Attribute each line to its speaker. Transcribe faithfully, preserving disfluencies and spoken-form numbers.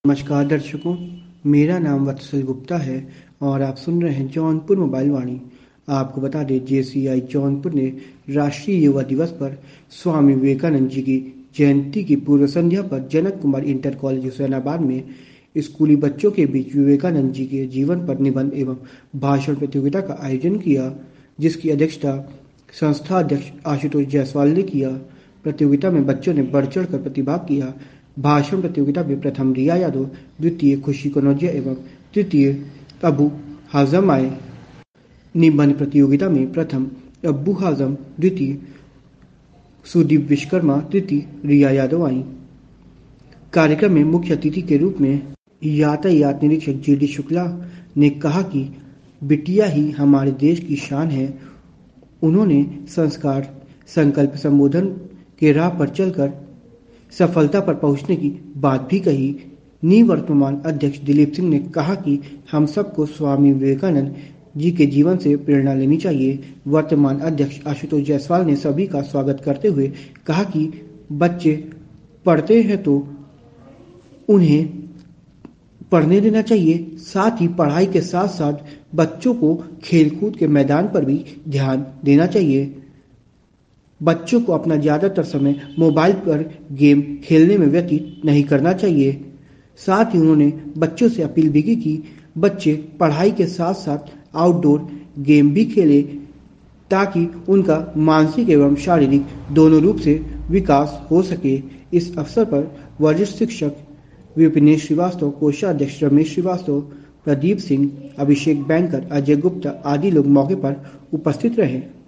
Speaker 1: नमस्कार दर्शकों, मेरा नाम वत्सल गुप्ता है और आप सुन रहे हैं जौनपुर मोबाइल वाणी। आपको बता दें, जे सी आई जौनपुर ने राष्ट्रीय युवा दिवस पर स्वामी विवेकानंद जी की जयंती की पूर्व संध्या पर जनक कुमार इंटर कॉलेज हुसैनाबाद में स्कूली बच्चों के बीच विवेकानंद जी के जीवन पर निबंध एवं भाषण प्रतियोगिता का आयोजन किया, जिसकी अध्यक्षता संस्था अध्यक्ष आशुतोष जायसवाल ने किया। प्रतियोगिता में बच्चों ने बढ़ चढ़ कर प्रतिभाग किया। भाषण प्रतियोगिता में प्रथम रिया यादव, द्वितीय खुशी कनौजिया एवं तृतीय अबू हाजम आए। निबंध प्रतियोगिता में प्रथम अब्बू हाजम, द्वितीय सुदीप विश्वकर्मा, तृतीय रिया यादव आई। कार्यक्रम में मुख्य अतिथि के रूप में यातायात निरीक्षक जी डी शुक्ला ने कहा कि बिटिया ही हमारे देश की शान है। उन्होंने संस्कार, संकल्प, संबोधन के राह पर चलकर सफलता पर पहुंचने की बात भी कही। निवर्तमान अध्यक्ष दिलीप सिंह ने कहा कि हम सबको स्वामी विवेकानंद जी के जीवन से प्रेरणा लेनी चाहिए। वर्तमान अध्यक्ष आशुतोष जायसवाल ने सभी का स्वागत करते हुए कहा कि बच्चे पढ़ते हैं तो उन्हें पढ़ने देना चाहिए, साथ ही पढ़ाई के साथ साथ बच्चों को खेलकूद के मैदान पर भी ध्यान देना चाहिए। बच्चों को अपना ज़्यादातर समय मोबाइल पर गेम खेलने में व्यतीत नहीं करना चाहिए। साथ ही उन्होंने बच्चों से अपील भी की कि बच्चे पढ़ाई के साथ साथ आउटडोर गेम भी खेलें, ताकि उनका मानसिक एवं शारीरिक दोनों रूप से विकास हो सके। इस अवसर पर वरिष्ठ शिक्षक विपिनेश श्रीवास्तव, कोषाध्यक्ष रमेश श्रीवास्तव, प्रदीप सिंह, अभिषेक बैंकर, अजय गुप्ता आदि लोग मौके पर उपस्थित रहे।